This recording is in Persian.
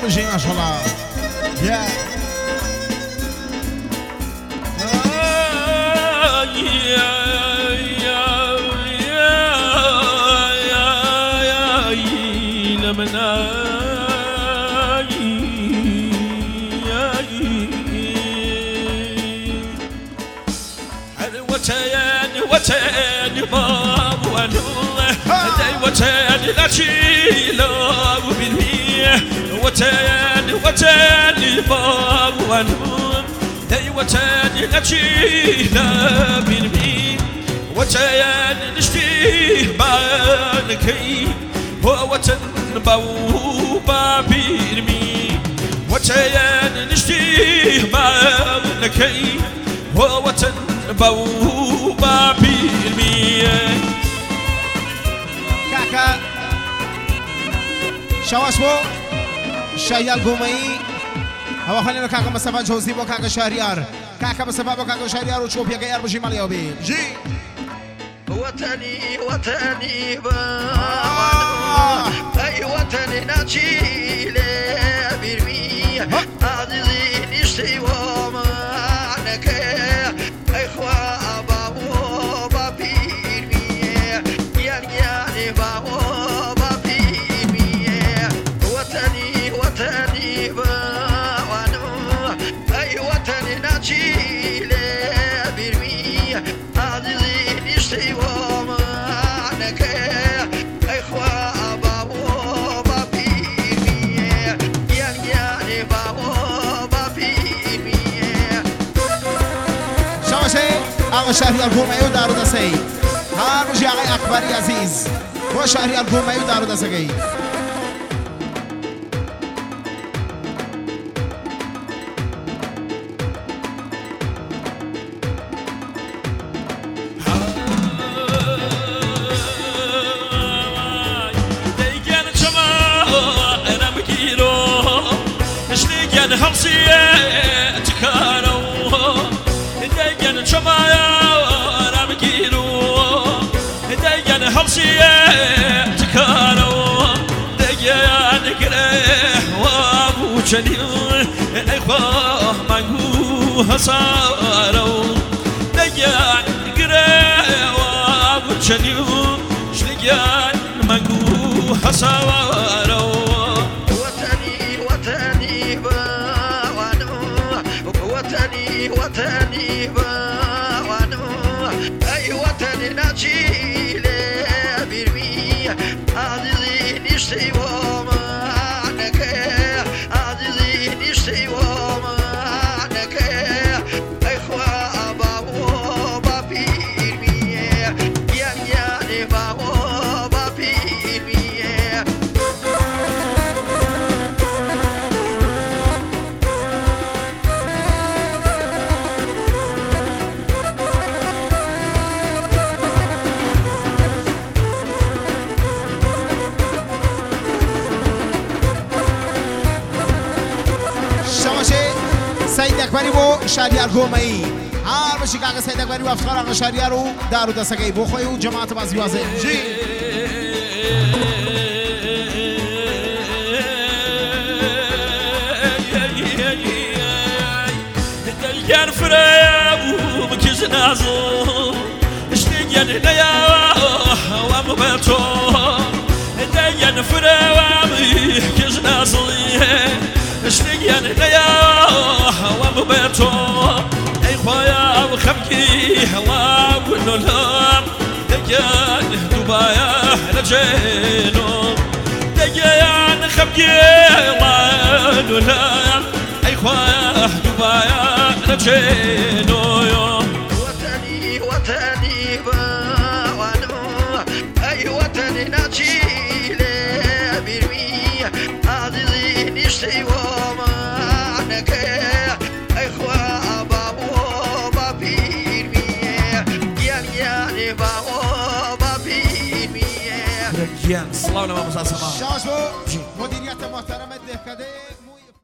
بجی ماشاءالله وتاني باب ونوه داي وتاني غشيلة وبالمية وتاني باب ونوه داي وتاني غشيلة بالمية وتاني نشتيه بانكي وتن بوبا بالمية وتاني نشتيه بانكي وتن بوبا بالمية كاكا شواشبو شايال قومي هوا خلينا كاكا مصطفى جوزي بو كاكا شهريار كاكا مصطفى بو كاكا شهريار وشوف يا غير بجي ماليو بي جي وطني اي وطني ناجيلي برمي عزيزي نشتي ومعنك اخوة بابو بابيرمي يعني بابو بابيرمي وطني اي وطني ناجيلي برمي عزيزي نشتي ومعنك اخوة بابو بابيرمي يعني بابو بابيرمي شواشي آقا شهريار قومي ودارو دسي هار بجي آقا اکبری عزیز و شهريار قومي ودارو دسي همسية تكارو دايقن شمايا رامكيرو دايقن همسية تكارو دايقن كره وابو شنيو اخوة مانغو هسارو دايقن كره وابو شنيو شليقن مانغو هسارو وطني باوانو اي وطني ناجيلي برمي عزيزي نشتي ومعنك عزيزي نشتي ومعنك اخوة بابو بابيرمي يعني بابو بابيرمي سيد اکبری بو شهريار قومي هار بشي كاكا سيد اکبری و افتخار آقا شهريار و دارو دستگی بو خوی و جماعت بازی وازه جي دلقان فريا بو مكيز نازو اشتيقان نيا ومبتو دلقان فريا مكيز نازو اشتيقان نيا ومبتو اي خويا وخمكي وكل لام دلقان دبايا رجينو دلقان خمكي وكل لام اي خويا دبايا رجينو وطني باوانو اي وطني ناجيلي برمي عزيزي نشتي ومعنك اخوة بابو بابيرمي يعني بابو بابيرمي رجيان صلاة وسلام شاشو مديرية محترمة دهكده